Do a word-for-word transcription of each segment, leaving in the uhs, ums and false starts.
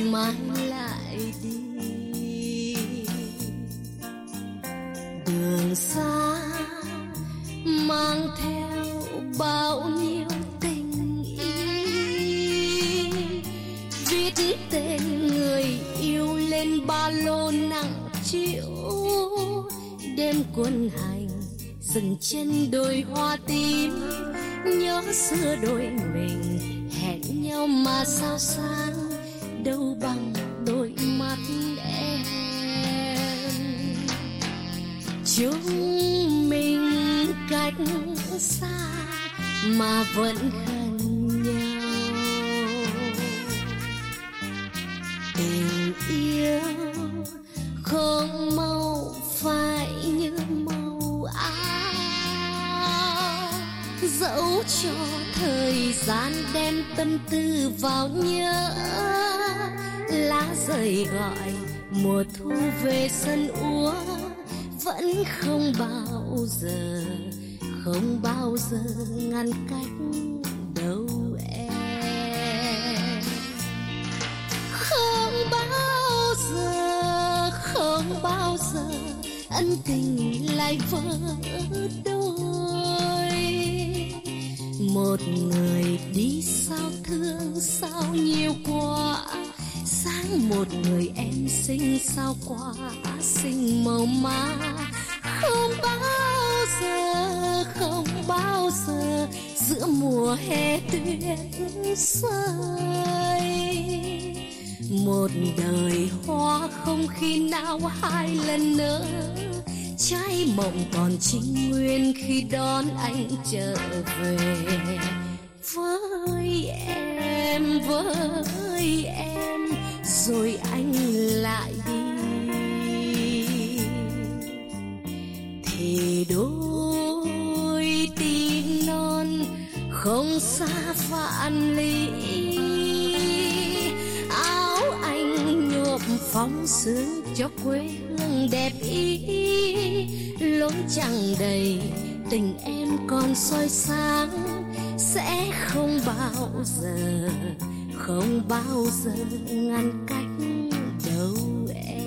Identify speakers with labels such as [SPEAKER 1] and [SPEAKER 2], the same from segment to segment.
[SPEAKER 1] mai lại đi. Đường xa mang theo bao nhiêu tình yêu, viết tên người yêu lên ba lô nặng trĩu. Đêm quân hành dừng trên đồi hoa tím, nhớ xưa đôi mình hẹn nhau mà sao sáng, đâu bằng đôi mắt em. Chúng mình cách xa mà vẫn gần nhau, tình yêu không màu phai như màu áo, dẫu cho thời gian đem tâm tư vào nhớ. Lá rơi gọi mùa thu về sân úa, vẫn không bao giờ, không bao giờ ngăn cách đâu em. Không bao giờ, không bao giờ ân tình lại vỡ đôi. Một người đi sao thương sao nhiều quá, sáng một người em xinh sao quá xinh màu má. Không bao giờ, không bao giờ giữa mùa hè tuyết rơi. Một đời hoa không khi nào hai lần nữa, trái mộng còn trinh nguyên khi đón anh trở về. Với em, với em, rồi anh lại đi, thì đôi tim non không xa vạn lý. Áo anh nhuộm phóng sương cho quê hương đẹp ý, lối chẳng đầy tình em còn soi sáng, sẽ không bao giờ, không bao giờ ngăn cách đâu em.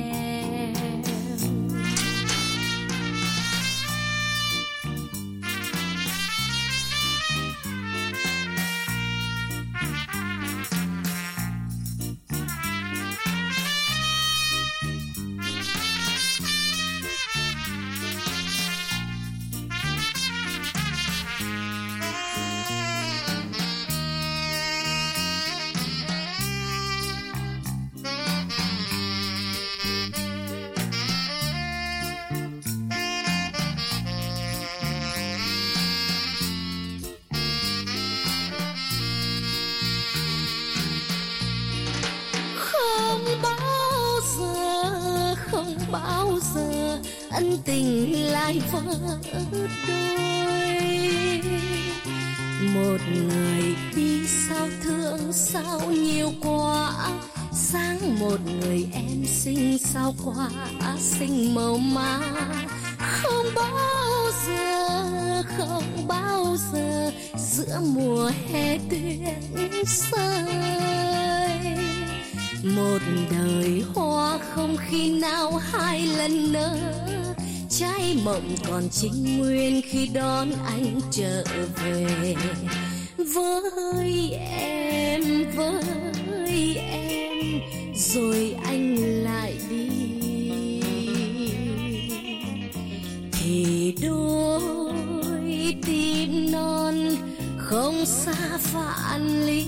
[SPEAKER 1] Không bao giờ ân tình lại vỡ đôi. Một người đi sao thương sao nhiều quá, sáng một người em xinh sao quá xinh màu má. Không bao giờ, không bao giờ giữa mùa hè tuyết rơi. Một đời hoa không khi nào hai lần nở, trái mộng còn trinh nguyên khi đón anh trở về. Với em, với em, rồi anh lại đi, thì đôi tim non không xa vạn lý.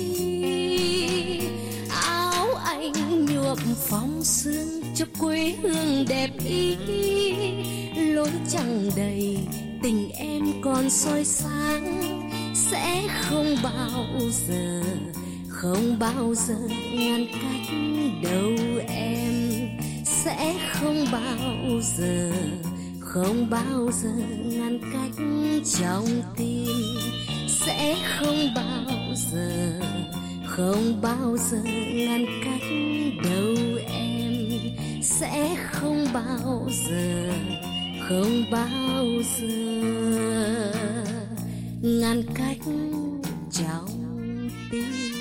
[SPEAKER 1] Anh nhuộm phóng sương cho quê hương đẹp ý, lối chẳng đầy tình em còn soi sáng, sẽ không bao giờ, không bao giờ ngăn cách đâu em. Sẽ không bao giờ, không bao giờ ngăn cách trong tim. Sẽ không bao giờ, không bao giờ ngăn cách đâu em. Sẽ không bao giờ, không bao giờ ngăn cách trong tim.